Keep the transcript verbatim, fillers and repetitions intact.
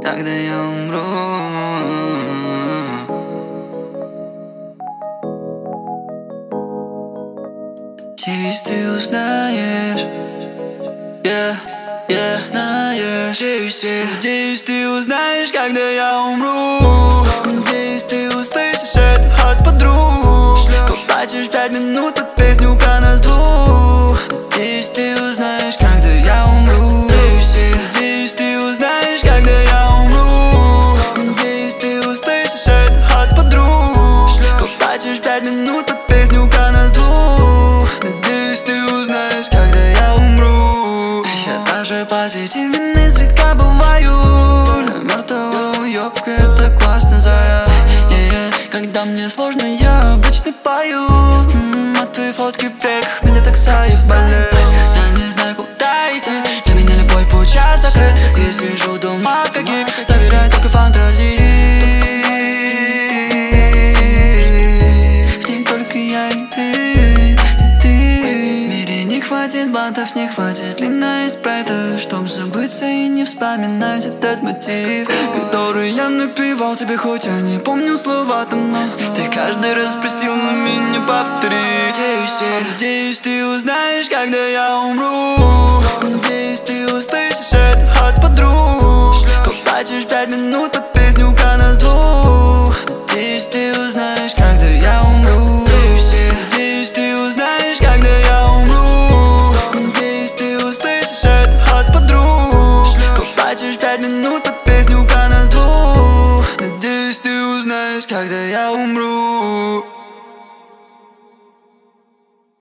когда я умру. Надеюсь, ты узнаешь, yeah, yeah, узнаешь. Надеюсь, ты узнаешь, когда я умру. Надеюсь, ты услышишь это от подруг. Поплачешь пять минут под песню про нас двух. Надеюсь, ты узнаешь, когда я умру. Надеюсь, ты узнаешь, когда я умру. Надеюсь, ты услышишь это от подруг. Поплачешь пять минут под песню про нас двух. Надеюсь, ты узнаешь, когда я умру. Я даже позитивен изредка бываю. Для мертвого уёбка это классно, зая. Yeah, yeah. Когда мне сложно, я обычно пою. М-м, а твои фотки в реках меня так заебали. Я не знаю, куда идти. Для меня любой путь сейчас закрыт. Я сижу дома, как гик, доверяю только фантазии. В них только я и ты, и ты. В мире не хватит бантов, не хватит длина и спрайта, чтоб забыться и не вспоминать этот мотив, который я напевал тебе, хоть я не помню слова там, но ты каждый раз просил на меня повторить. Надеюсь, надеюсь, ты узнаешь, когда я умру.